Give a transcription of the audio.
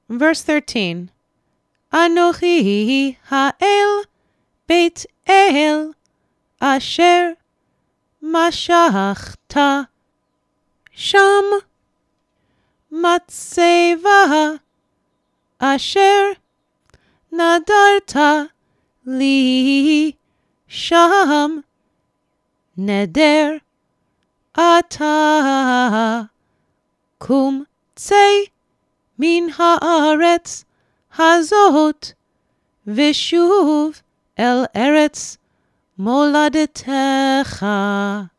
Verse 13. Anochi ha'el Beit El asher mashachta sham matseva asher nadarta li sham neder ata kum tzei min haaretz hazot vishuv el eretz moladetecha.